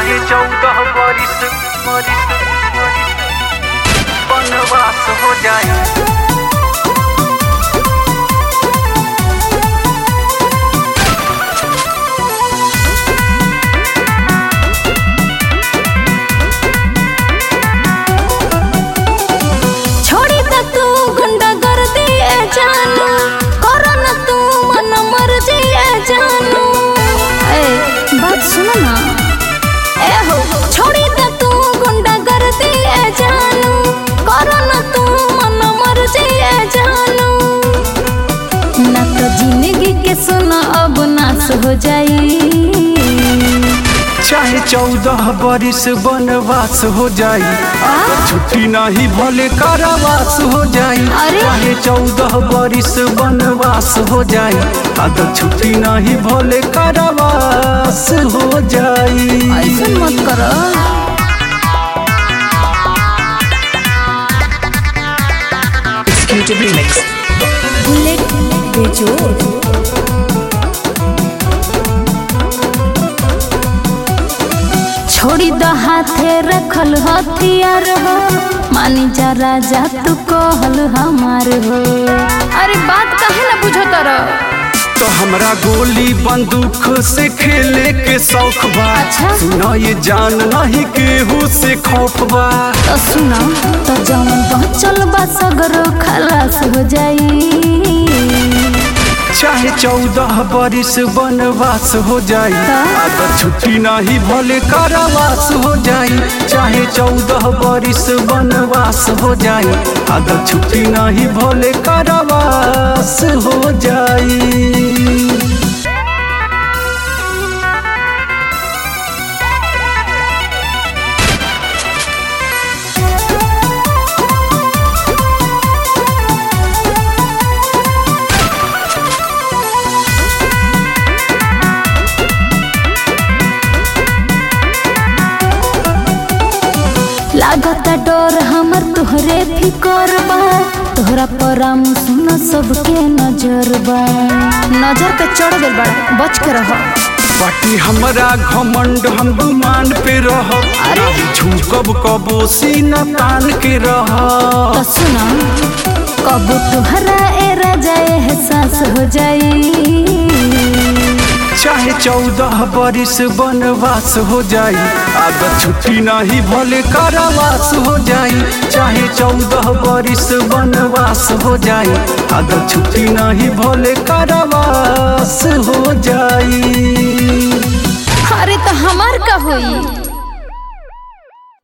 चाहे 14 बरिस वनवास हो जाए। जिंदगी के सुना अब नाश हो जाई। चाहे 14 बरिस वनवास हो जाई, छुट्टी नहीं भले कारावास हो जाई। चाहे 14 बरिस वनवास हो जाई, छुट्टी नहीं भले कारावास हो जाई। ऐसा मत करो। Exclusive remix. बुलेट बेजोड़ छोड़ी द हाथे रखल हथियार हो, मानी जा राजा तू कहल हमार हो। अरे बात काहे ना बुझो तारा। तो हमरा गोली बंदूक से खेले के शौक बा। अच्छा? सुना ये जान नहीं केहू से खौफ बा। तो सुना तो जवन बचल बा सगरो खलास हो जाई। चाहे 14 बरिस वनवास हो जाई, छुट्टी नहीं भले कारावास हो जाई। चाहे 14 बरिस वनवास हो जाई, छुट्टी नहीं भले कारावास हो जाई। लागत डर हमर तोहरे फिकर बा, तोहरा पराम सुन सबके नजर बा। नजर पे चढ़ गइल बड़ा, बच के रह। बाटी हमरा घमंड हम गुमान पे रह, झुकब कबो सीना तान के रह। तो सुना कबो तोहरा ए राजा एहसास हो जाई। चाहे 14 बरिस वनवास हो जाई, छुट्टी नहीं भले कारावास हो जाई। चाहे 14 बरिस वनवास हो जाई, छुट्टी नहीं भले कारावास हो जाई। अरे तो हमार का होई।